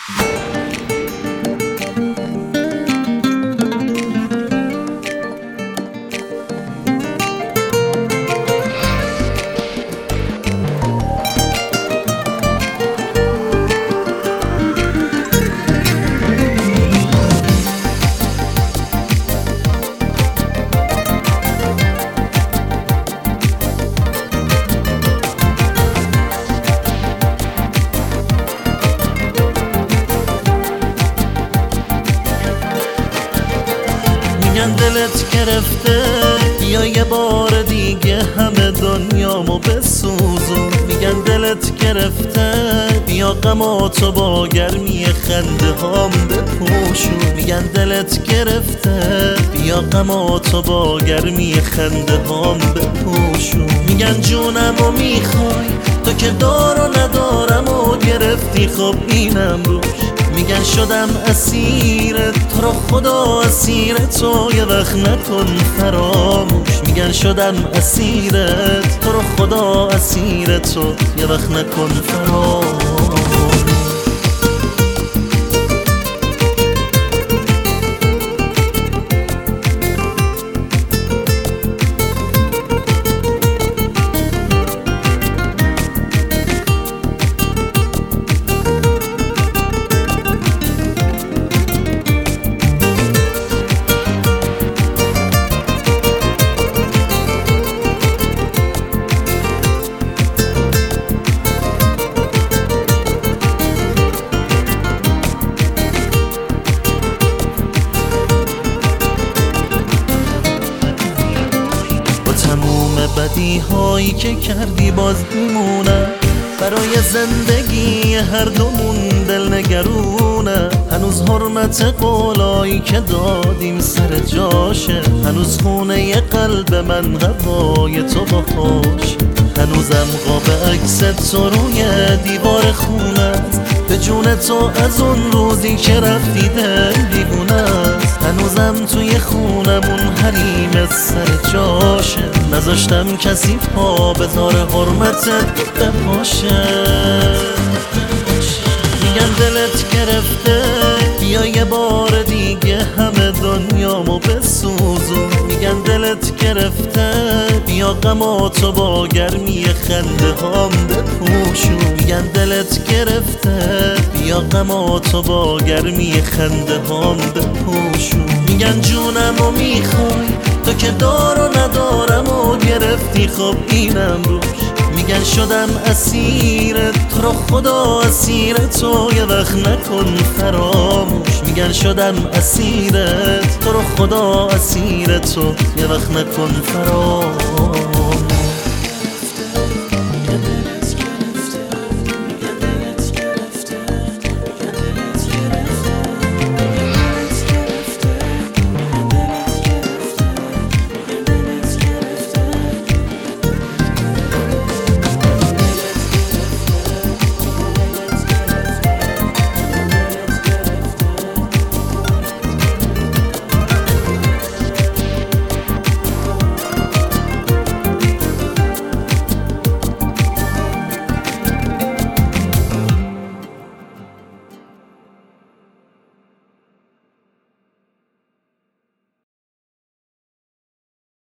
میگن دلت گرفته یا یه بار دیگه همه دنیامو بسوزون. میگن دلت گرفته بیا غماتو با گرمی خنده هام بپوشون. میگن دلت گرفته بیا غماتو با گرمی خنده هام بپوشون. میگن جونمو میخوای تو که دار و ندارم و گرفتی خب اینم روش. میگن شدم اسیرت تو رو خدا اسیر تو یه وقت نکن فراموش. میگن شدم اسیرت تو رو خدا اسیر تو یه وقت نکن فراموش. تموم بدی هایی که کردی باز میمونه برای زندگی هر دومون دل نگرونه. هنوز حرمت قولایی که دادیم سر جاشه. هنوز خونه قلب من هوای تو باهاش. هنوزم قاب عکس تو روی دیوار خونت. به جون تو از اون روزی که رفتی دل دیوونه است. هنوزم توی خونمون حریم سر جاشه. نذاشتم کسی پا بذار حرمتت بپاشه. میگن دلت گرفته بیا یه بار دیگه همه دنیامو بسوزون. میگن دلت گرفته بیا غماتو با گرمی خنده هام بپوشون. میگن دلت گرفته بیا غماتو با گرمی خنده هام بپوشون. میگن جونمو میخوای تو که دار و ندارم و گرفتی خب اینم روش. میگن شدم اسیرت تو رو خدا اسیر تو یه وقت نکن فراموش. میگن شدم اسیرت تو رو خدا اسیر تو یه وقت نکن فراموش.